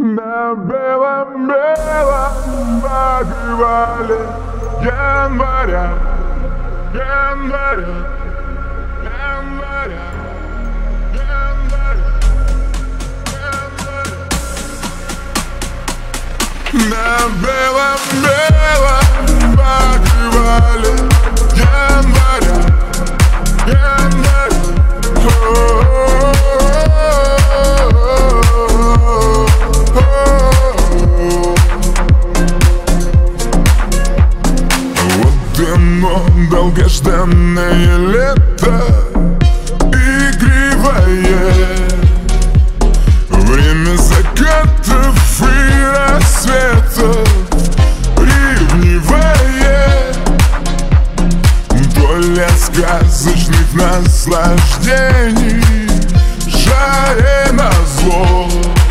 На белом-белом покрывале января, января, января, января, января. На белом-белом покрывале января, января. Долгожданное лето, игривое, время закатов и рассветов, ревнивое, поле сказочных наслаждений, жаре назло.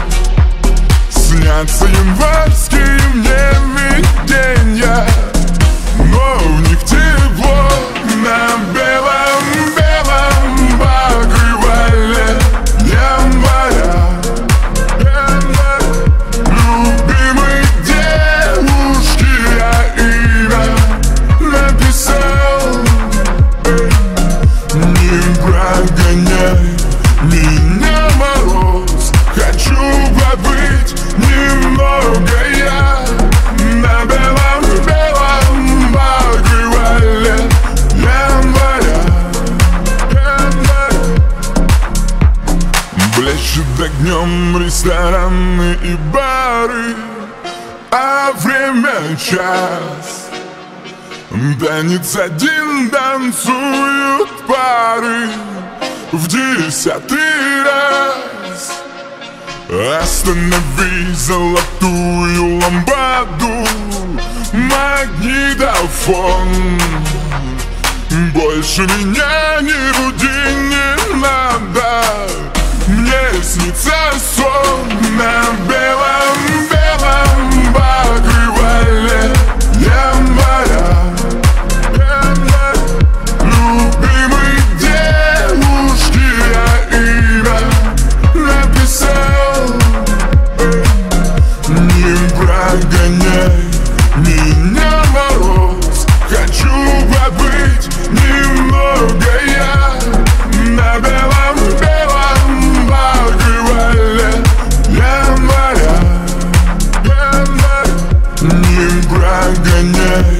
Снятся январские мне видения, но в них тепло. На белом-белом покрывале января, января. Любимой девушке я имя написал. Не прогоняй меня, мороз, хочу побыть немного я. На белом-белом покрывале января, января. Блещут огнем рестораны и бары, а время час. Танец один, танцуют пары в 10-й раз. Останови золотую лампаду, магнитофон. Больше меня не буди, не надо, мне снится сон. На белом-белом покрывале января, января. Любимой девушке я имя написал. Не прогоняй меня, мороз, хочу побыть немного я. На белом-белом покрывале января, января. Не прогоняй